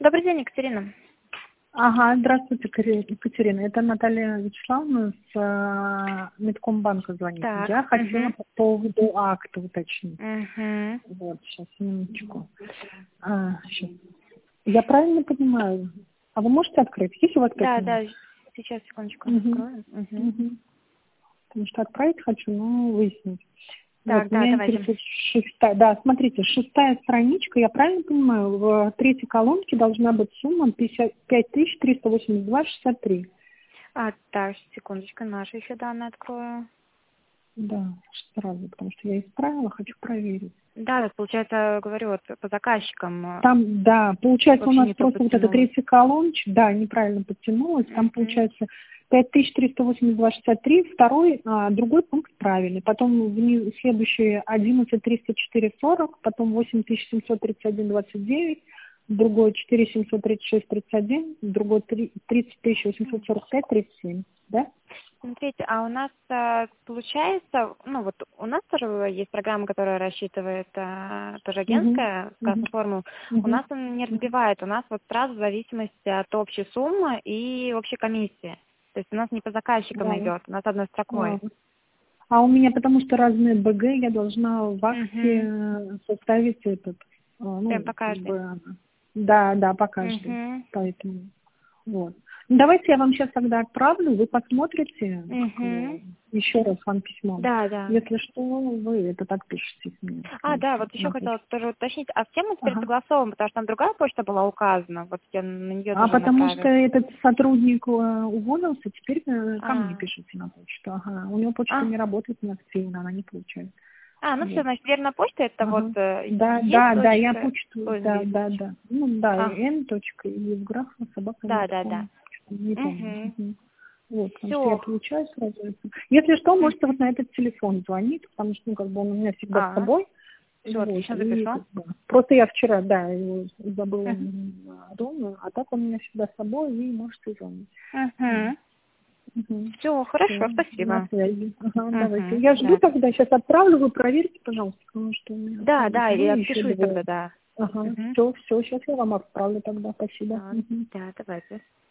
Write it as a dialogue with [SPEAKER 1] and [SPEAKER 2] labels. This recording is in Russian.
[SPEAKER 1] Добрый день, Екатерина.
[SPEAKER 2] Ага, здравствуйте, Екатерина. Это Наталья Вячеславовна с Медкомбанка звонит.
[SPEAKER 1] Так.
[SPEAKER 2] Я хотела по поводу акта уточнить.
[SPEAKER 1] Мгм.
[SPEAKER 2] Вот, сейчас, минуточку. Щас. Я правильно понимаю? А вы можете открыть? Есть у вас 5
[SPEAKER 1] Да,
[SPEAKER 2] минут?
[SPEAKER 1] да, сейчас, секундочку,
[SPEAKER 2] Мгм.
[SPEAKER 1] открою. Мгм.
[SPEAKER 2] Мгм. Потому что отправить хочу, но выяснить.
[SPEAKER 1] Так,
[SPEAKER 2] Вот,
[SPEAKER 1] да,
[SPEAKER 2] меня
[SPEAKER 1] давайте.
[SPEAKER 2] интересует шестая, да, смотрите, шестая страничка, я правильно понимаю, в третьей колонке должна быть сумма 5382,63.
[SPEAKER 1] Так, секундочку, наши еще данные открою.
[SPEAKER 2] Да, сразу, потому что я исправила, хочу проверить.
[SPEAKER 1] Да, вот, получается, говорю, вот по заказчикам
[SPEAKER 2] Там, да, получается у
[SPEAKER 1] вообще
[SPEAKER 2] нас
[SPEAKER 1] не то
[SPEAKER 2] просто вот эта
[SPEAKER 1] подтянулось.
[SPEAKER 2] третья колоночка, да, неправильно подтянулась, там
[SPEAKER 1] Мгм.
[SPEAKER 2] получается 5382,63, второй, другой пункт правильный, потом следующие 11,304,40, потом 8731,29, другой 4736,31, другой 30,845,37, да?
[SPEAKER 1] Смотрите, а у нас получается, ну вот у нас тоже есть программа, которая рассчитывает тоже
[SPEAKER 2] Угу,
[SPEAKER 1] агентская с
[SPEAKER 2] угу,
[SPEAKER 1] красной формулой. У
[SPEAKER 2] угу.
[SPEAKER 1] нас он не разбивает, у нас вот сразу в зависимости от общей суммы и общей комиссии. То есть у нас не по заказчикам
[SPEAKER 2] Да.
[SPEAKER 1] идет, у нас одной строкой.
[SPEAKER 2] А у меня, потому что разные БГ, я должна в акте
[SPEAKER 1] Угу.
[SPEAKER 2] составить этот,
[SPEAKER 1] Прям по
[SPEAKER 2] как
[SPEAKER 1] каждой.
[SPEAKER 2] бы, да, по каждой.
[SPEAKER 1] Угу.
[SPEAKER 2] Поэтому, вот. Ну, давайте я вам сейчас тогда отправлю, вы посмотрите,
[SPEAKER 1] Угу.
[SPEAKER 2] еще раз вам письмо.
[SPEAKER 1] Да, да.
[SPEAKER 2] Если что, вы это подпишите мне.
[SPEAKER 1] Да, вот еще
[SPEAKER 2] На
[SPEAKER 1] хотела
[SPEAKER 2] почту.
[SPEAKER 1] тоже уточнить, а с кем мы теперь
[SPEAKER 2] Ага.
[SPEAKER 1] согласовываем, потому что там другая почта была указана, вот я на нее
[SPEAKER 2] А
[SPEAKER 1] тоже
[SPEAKER 2] потому что
[SPEAKER 1] направила.
[SPEAKER 2] этот сотрудник уволился, теперь ко мне
[SPEAKER 1] А,
[SPEAKER 2] пишите на почту. Ага. У него почта не работает неактивно, она не получается.
[SPEAKER 1] ну все,
[SPEAKER 2] Вот.
[SPEAKER 1] значит, верная почта, это вот
[SPEAKER 2] Ага. Да,
[SPEAKER 1] Е
[SPEAKER 2] я
[SPEAKER 1] точка,
[SPEAKER 2] почту,
[SPEAKER 1] ой,
[SPEAKER 2] да. Ну да,
[SPEAKER 1] а,
[SPEAKER 2] n. Евграфова, собака,
[SPEAKER 1] да.
[SPEAKER 2] медком, не помню.
[SPEAKER 1] Угу.
[SPEAKER 2] Мгм. Вот, потому что я
[SPEAKER 1] Все.
[SPEAKER 2] получаю сразу это. Если что, можете вот на этот телефон звонить, потому что, как бы он у меня всегда с собой.
[SPEAKER 1] Все,
[SPEAKER 2] Вот,
[SPEAKER 1] отлично
[SPEAKER 2] и
[SPEAKER 1] запишу.
[SPEAKER 2] как бы, просто я вчера, да, его забыла
[SPEAKER 1] Угу.
[SPEAKER 2] дома, а так он у меня всегда с собой, и можете звонить. Вот. Мгм.
[SPEAKER 1] Все,
[SPEAKER 2] Всё,
[SPEAKER 1] хорошо,
[SPEAKER 2] на
[SPEAKER 1] спасибо.
[SPEAKER 2] связи. Ага, давайте.
[SPEAKER 1] Угу.
[SPEAKER 2] Я жду
[SPEAKER 1] Да.
[SPEAKER 2] тогда, сейчас отправлю, вы проверьте, пожалуйста, потому что у меня
[SPEAKER 1] Да,
[SPEAKER 2] как бы,
[SPEAKER 1] да,
[SPEAKER 2] ну,
[SPEAKER 1] я
[SPEAKER 2] еще
[SPEAKER 1] отпишусь тогда,
[SPEAKER 2] двое.
[SPEAKER 1] да.
[SPEAKER 2] Ага,
[SPEAKER 1] Угу.
[SPEAKER 2] все, сейчас я вам отправлю тогда, спасибо.
[SPEAKER 1] Да, давайте.